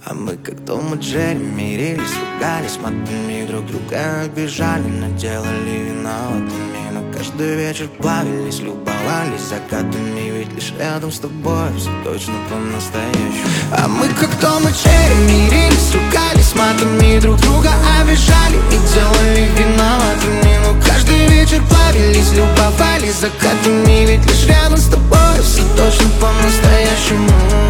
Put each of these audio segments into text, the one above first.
А мы как Том и Джерри мирились, ругались матами, друг друга обижали, но делали виноватыми. Но каждый вечер плавились, любовались закатами, ведь лишь рядом с тобой все точно по-настоящему. А мы как Том и Джерри мирились, ругались матами, друг друга обижали и делали виноватыми. Но каждый вечер плавились, любовались закатами, ведь лишь рядом с тобой все точно по-настоящему.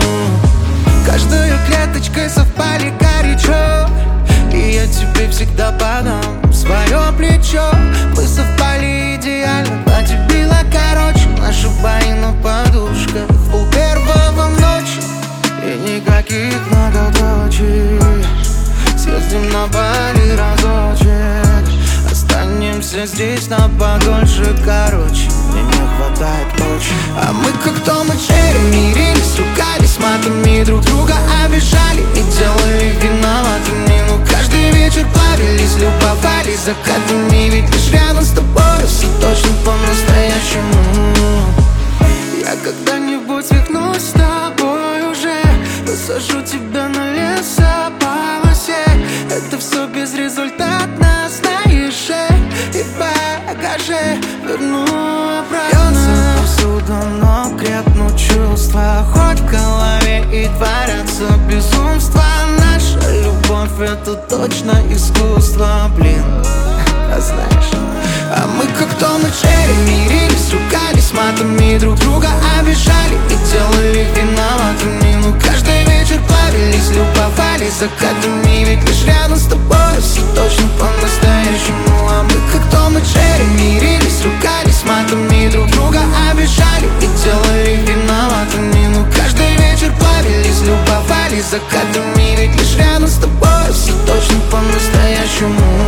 Каждой клеточкой совпали горячо, и я тебе всегда подам свое плечо. Мы совпали идеально, платье било короче, наши бои на подушках в полпервого в ночи. И никаких многоточий, съездим на Бали разочек, останемся здесь на подольше, короче, мне не хватает очень. А мы как Том и Джерри мирились, ругались матами, друг друга обижали и делали виноватыми. Но каждый вечер плавились, любовались закатами, ведь лишь рядом с тобой все точно по-настоящему. Я когда-нибудь свихнусь с тобой уже, посажу тебя на лесополосе. Это все безрезультатно, знаешь, и в багаже верну обратно. Бьется повсюду, но крепнут чувства, хоть в голове и творятся безумства. Наша любовь — это точно искусство, блин, а знаешь. А мы как Том и Джерри мирились, ругались матами, друг друга обижали и делали виноватыми. Но каждый вечер плавились, любовались закатами, ведь лишь рядом с тобой все точно по-настоящему. А мы как Том и Джерри мирились, ругались матами, друг друга обижали и делали виноватыми. Но каждый вечер плавились, любовались закатами, ведь лишь рядом с тобой все точно по-настоящему.